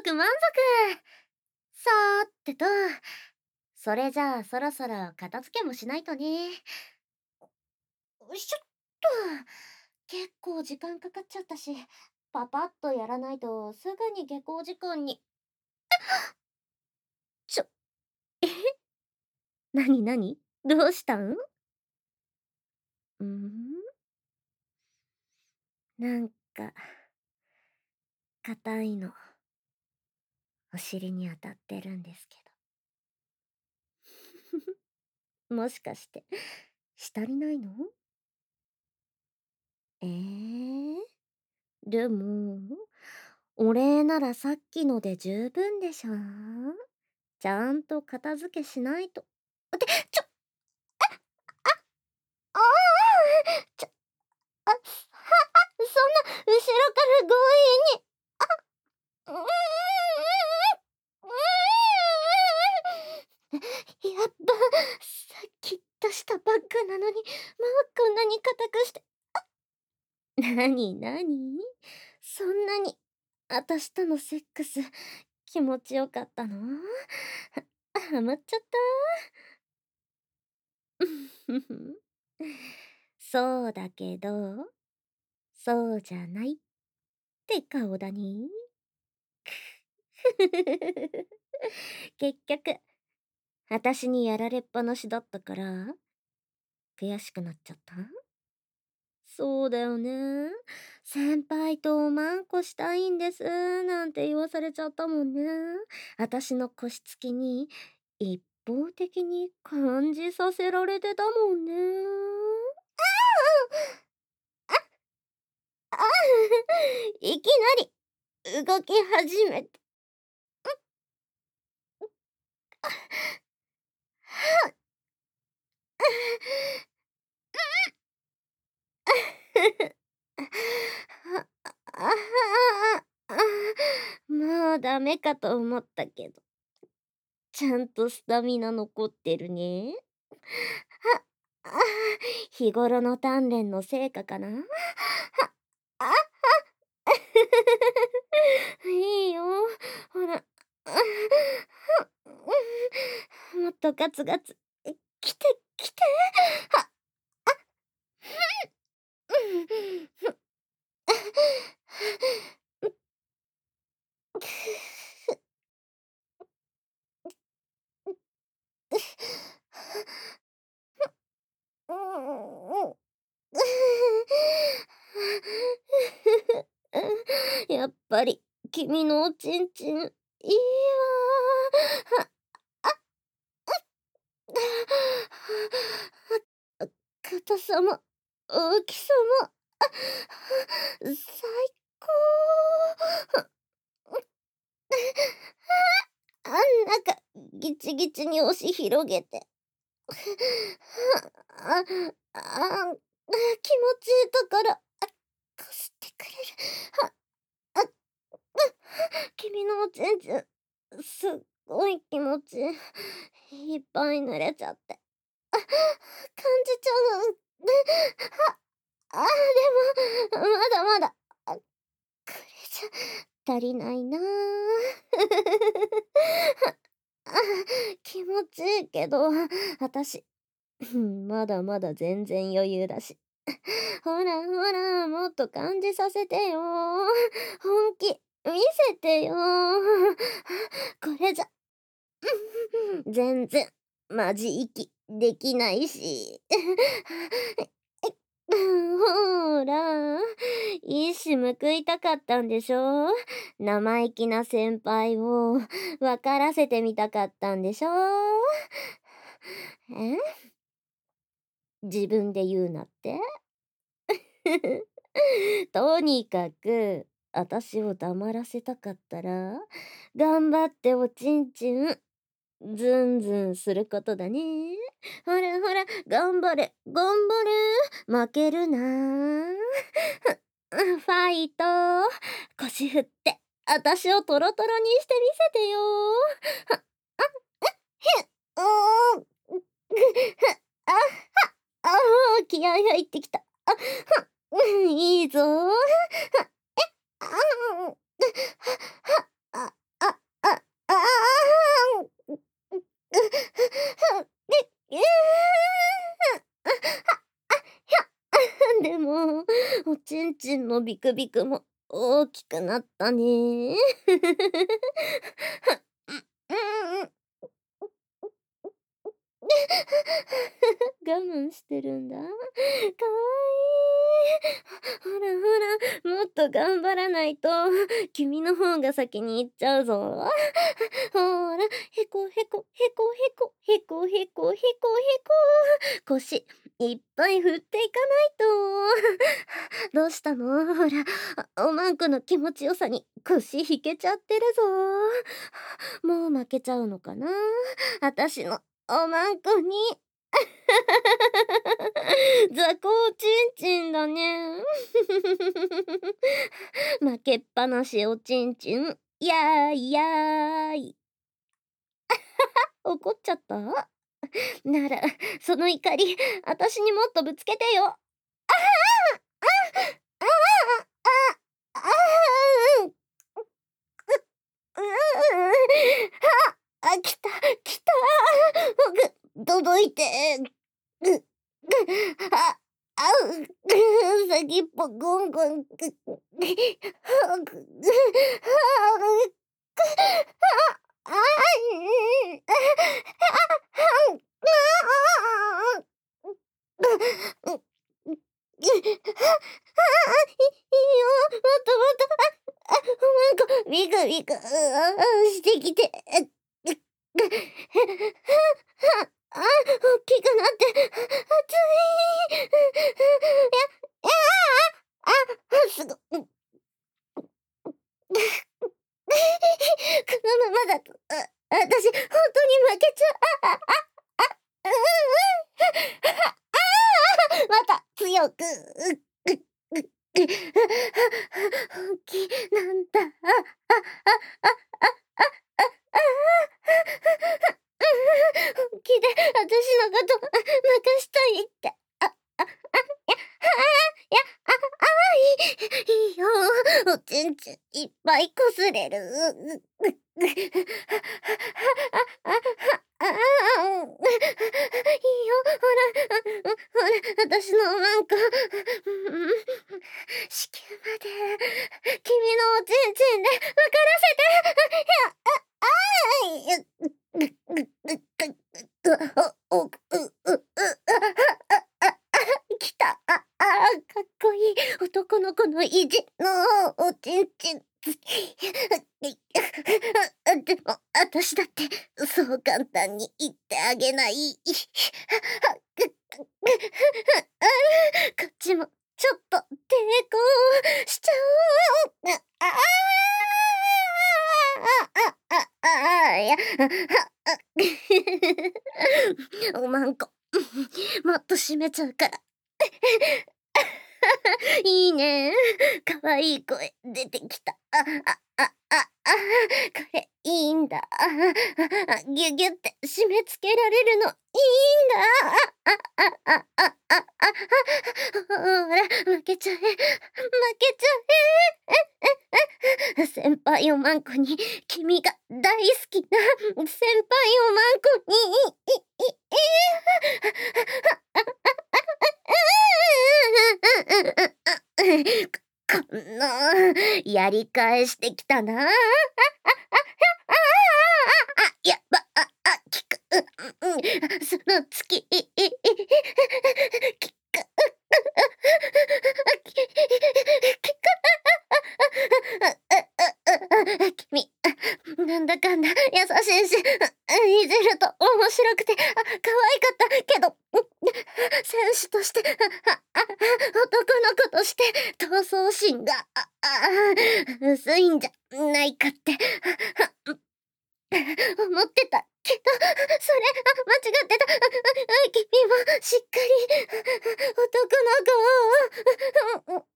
足満足。さーってと、それじゃあそろそろ片付けもしないとね。よいしょっと。結構時間かかっちゃったし、パパッとやらないとすぐに下校時間に。ちょ、えなになにどうしたん？なんか、硬いの、お尻に当たってるんですけど。もしかして、したりないの？でも、お礼ならさっきので十分でしょ。ちゃんと片付けしないと。って、ああ、ちょ、そんな、後ろから強引に。うーん、やっぱ、さっき出したばっかなのに、もうこんなに硬くして。なになにそんなに、あたしとのセックス、気持ちよかったの？ハマっちゃった。そうだけど、そうじゃないって顔だに。結局、あたしにやられっぱなしだったから、悔しくなっちゃった？そうだよね。先輩とおまんこしたいんです、なんて言わされちゃったもんね。あたしの腰つきに一方的に感じさせられてたもんね。ああいきなり動き始めて。もうダメかと思ったけど、ちゃんとスタミナ残ってるね。あ、あ、日頃の鍛錬の成果かな。あ、いいよ。ほら。もっとガツガツ。来て、来て。は、やっぱり君のおちんちんいいわ。硬さも大きさも最高。あんなかギチギチに押し広げて。あ、気持ちいいところ、こしてくれる。あ、君のおちんちん、すっごい気持ちいい。いっぱい濡れちゃって。感じちゃう。でも、まだまだ。これじゃ、足りないな。あ、気持ちいいけど、私、まだまだ全然余裕だし。ほらほら、もっと感じさせてよ。本気、見せてよ。これじゃ、全然、マジ息できないし。ほら、一矢報いたかったんでしょ？生意気な先輩を分からせてみたかったんでしょ？え？自分で言うなって？とにかく、私を黙らせたかったら、頑張っておちんちん、ズンズンすることだね。ほらほら、頑張れ、頑張れ、負けるな。ファイト、腰振って、私をトロトロにしてみせてよ。うーん、あ、あ気合入ってきた。いいぞ。あのビクビクも大きくなったね。うん。我慢してるんだ。かわいい。ほらほら、もっと頑張らないと、君の方が先に行っちゃうぞ。ほら、へこへこ、へこへこ、へこへこ、へこへこ。腰、いっぱい振っていかないと。どうしたの？ほら、おまんこの気持ちよさに腰引けちゃってるぞ。もう負けちゃうのかな？あたしのおまんこに。雑魚ちんちんだね。負けっぱなしおちんちん。やーいやーい。怒っちゃった？なら、その怒り、あたしにもっとぶつけてよ。ああ、ああ、うん、来た、来た。届いて。あ、先っぽゴンゴン。あいいよ、もっともっと、なんか、ビクビク、してきて。大きくなって、熱い。すご、このままだと、私、本当に負けちゃう。また、強く。本気なんだ。本気で私のこと任したいって。いいよ。おちんちんいっぱいこすれる。いいよ。ほら、私のおまんこ。子宮まで、君のおちんちんで分からせて。来た。かっこいい男の子の意地のおちんちん。でも、私だってそう簡単に言ってあげない。こっちもちょっと抵抗しちゃおう。いや、おまんこ、もっと締めちゃうから。いいね。かわいい声出てきた。これいいんだ。ギュギュって締め付けられるのいいんだ。ほら、負けちゃえ。負けちゃえ。先輩おまんこに君が大好きな先輩おまんこに。この、やり返してきたな。やば、聞く。その月、聞く。君、なんだかんだ優しいし、いじると面白くて、可愛かったけど、選手として、男の子として、闘争心が、薄いんじゃないかって、思ってたけど、それ、間違ってた。君もしっかり、男の子を、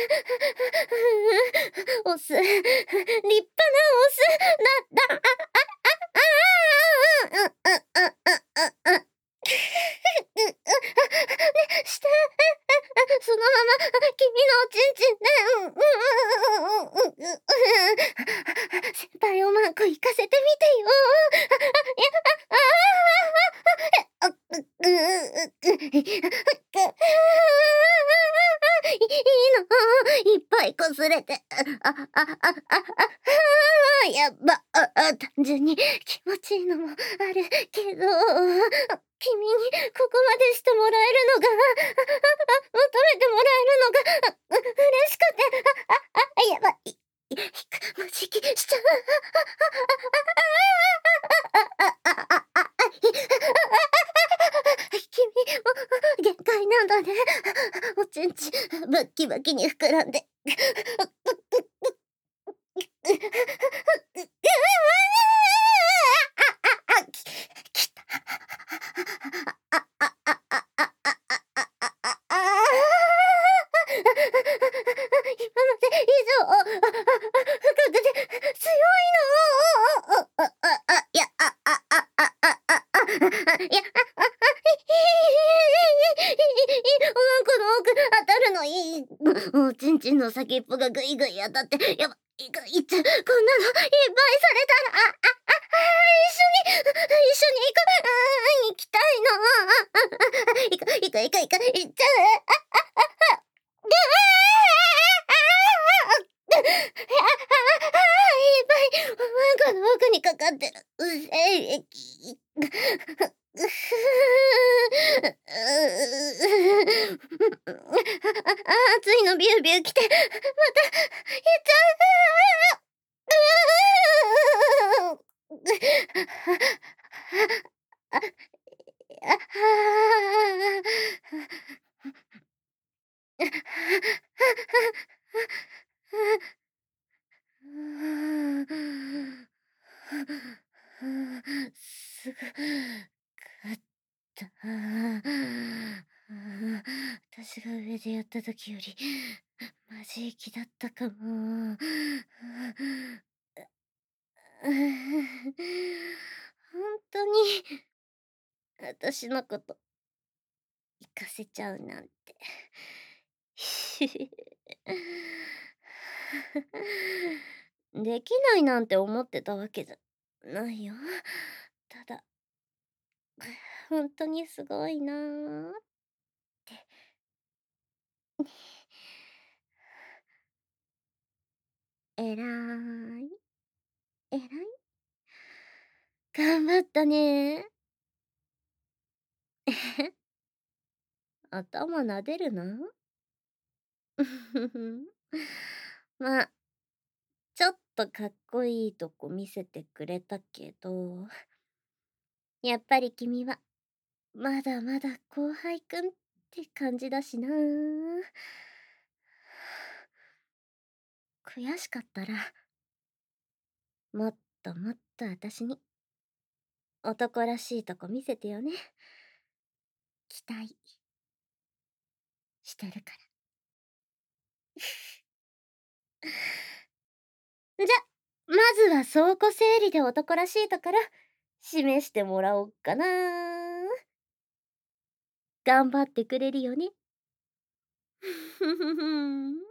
オス、立派なオスだった。して、そのまま、君のおちんちんで、先輩おまんこ行かせてみてよ。いいの、いっぱ忘れて、やば、単純に気持ちいいのもあるけど、君にここまでしてもらえるのが、求めてもらえるのが、嬉しくて、やばい、もじきしちゃう。君も限界なんだね。おちんちバッキバキに膨らんで。きた。今まで以上深くて強いの。いや、いや、この奥当たるのいい。おちんちんの先っぽがぐいぐい当たって、やばい、いっちゃ、こんなのいっぱいされたら、一緒に行こう。行きたいの。行こう、行っちゃいっぱい、この奥にかかってる。精液。熱いのビュービュー来て、また、言っちゃすぐ、勝った。私が上でやった時より、マジ息だったかも。本当に、私のこと行かせちゃうなんて。できないなんて思ってたわけじゃないよ。ただ、本当にすごいなーって。えらい。えらい。頑張ったね。頭撫でるな。まあ、ちょっとかっこいいとこ見せてくれたけど、やっぱり君はまだまだ後輩くんって感じだしな。悔しかったら、もっともっと私に男らしいとこ見せてよね。期待してるから。じゃ、まずは倉庫整理で男らしいところ、示してもらおっかな。頑張ってくれるよね。ふふふん。